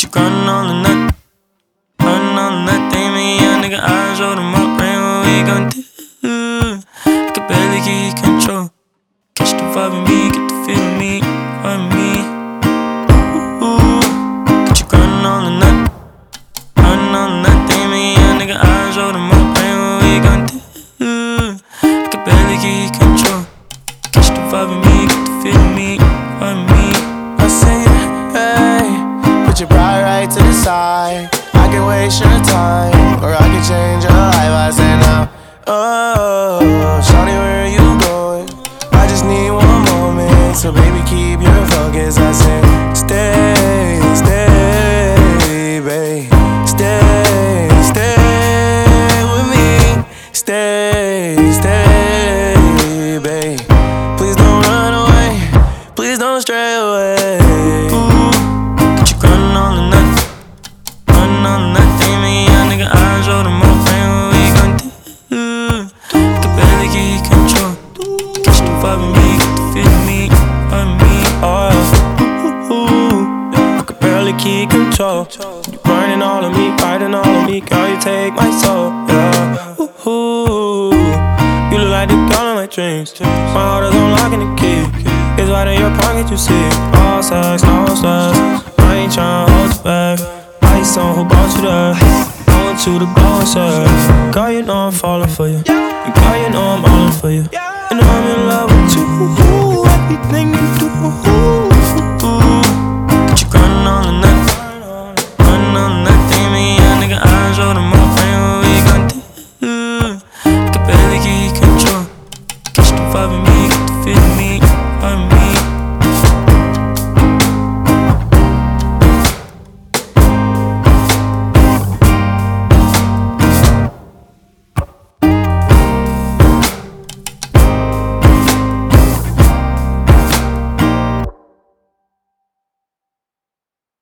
you grinding on the nut, grinding on the nut. They make young nigga eyes roll them up, brain what we gon' do. I can barely get control. Catch the vibe in me, get the feel in me, vibe in me. Got you grinding on the nut, grinding on the nut. They make young nigga eyes roll them up, brain what we gon' do. I can barely get control. Catch the vibe in me, get the feel in me, vibe in me. I say, hey, put your pride right to the side. I can waste your time, or I can change your life. I say now, oh, shawty, where are you going? I just need one moment, so baby, keep your focus. I say, stay, stay, babe, stay, stay with me, stay, stay, babe. Please don't run away, please don't stray away. Got you grinding on the nut, grinding on the nut. They make young nigga eyes roll them up, brain what we gon' do. I can barely get control. Catch the vibe in me, get the feel in me, vibe in me. I could barely keep control. You burning all of me, fighting all of me, girl, you take my soul, yeah. You look like the girl in my dreams. My heart is on lock and the key. It's right in your pocket, you see. All sex, no stress. I ain't tryna hold you back. Ice on, who brought you there? I want you to go and serve. Girl, you know I'm falling for you. And girl, you know I'm all in for you. And I'm in love with you. Everything you do.